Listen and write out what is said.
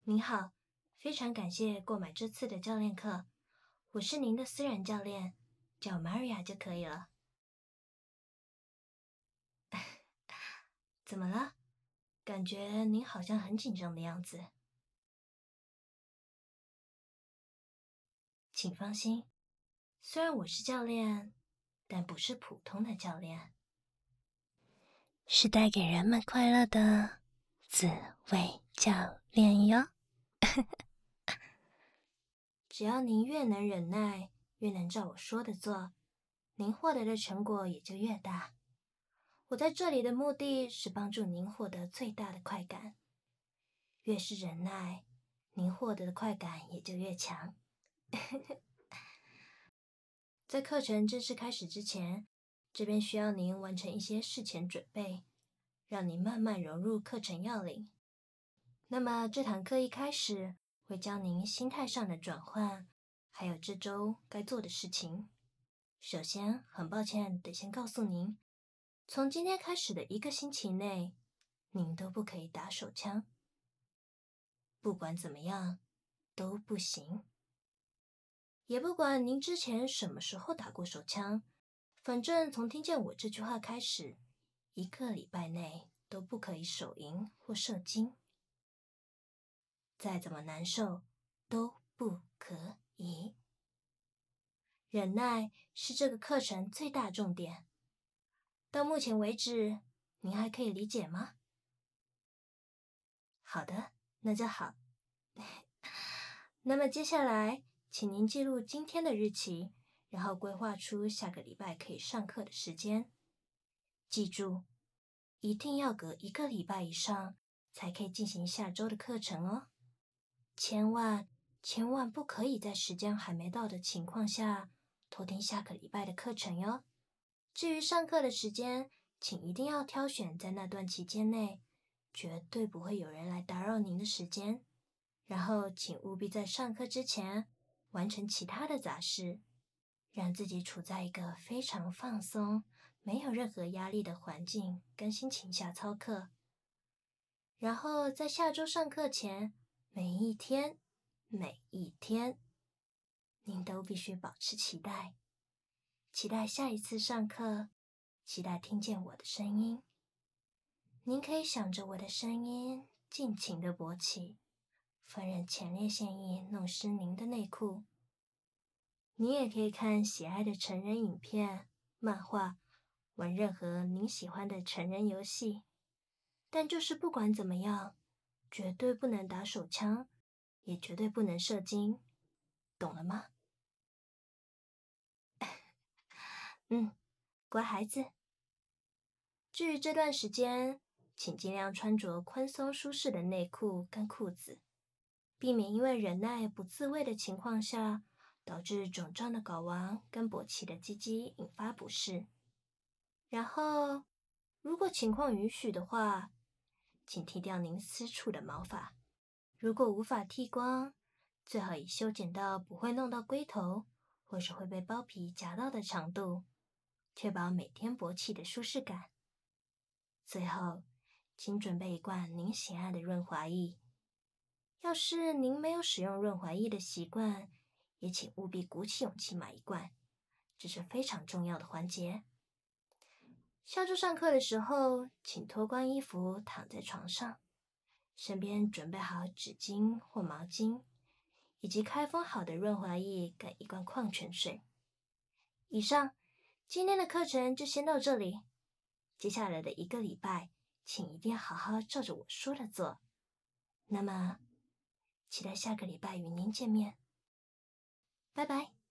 您好，非常感谢购买这次的教练课，我是您的私人教练，叫 Maria 就可以了。怎么了？感觉您好像很紧张的样子。请放心，虽然我是教练，但不是普通的教练，是带给人们快乐的紫薇教练哟。只要您越能忍耐，越能照我说的做，您获得的成果也就越大。我在这里的目的是帮助您获得最大的快感。越是忍耐，您获得的快感也就越强。在课程正式开始之前，这边需要您完成一些事前准备，让您慢慢融入课程要领。那么这堂课一开始会教您心态上的转换，还有这周该做的事情。首先，很抱歉得先告诉您，从今天开始的1个星期内，您都不可以打手枪。不管怎么样，都不行。也不管您之前什么时候打过手枪，反正从听见我这句话开始，1个礼拜内都不可以手淫或射精。再怎么难受，都不可以。忍耐是这个课程最大重点。到目前为止，您还可以理解吗？好的，那就好。那么接下来，请您记录今天的日期，然后规划出下个礼拜可以上课的时间。记住，一定要隔1个礼拜以上才可以进行下周的课程哦。千万不可以在时间还没到的情况下偷听下个礼拜的课程哟。至于上课的时间，请一定要挑选在那段期间内绝对不会有人来打扰您的时间。然后请务必在上课之前完成其他的杂事，让自己处在一个非常放松、没有任何压力的环境跟心情下操课。然后在下周上课前，每一天，您都必须保持期待，期待下一次上课，期待听见我的声音。您可以想着我的声音，尽情地勃起，放任前列腺液弄湿您的内裤。你也可以看喜爱的成人影片、漫画，玩任何您喜欢的成人游戏。但就是不管怎么样，绝对不能打手枪，也绝对不能射精，懂了吗？乖孩子。至于这段时间，请尽量穿着宽松舒适的内裤跟裤子，避免因为忍耐不自慰的情况下，导致肿胀的睾丸跟勃起的鸡鸡引发不适。然后，如果情况允许的话，请剃掉您私处的毛发。如果无法剃光，最好以修剪到不会弄到龟头，或是会被包皮夹到的长度，确保每天勃起的舒适感。最后，请准备一罐您喜爱的润滑液。要是您没有使用润滑液的习惯，也请务必鼓起勇气买一罐，这是非常重要的环节。下周上课的时候，请脱光衣服躺在床上，身边准备好纸巾或毛巾，以及开封好的润滑液跟一罐矿泉水。以上，今天的课程就先到这里。接下来的1个礼拜，请一定要好好照着我说的做。那么，期待下个礼拜与您见面。拜拜。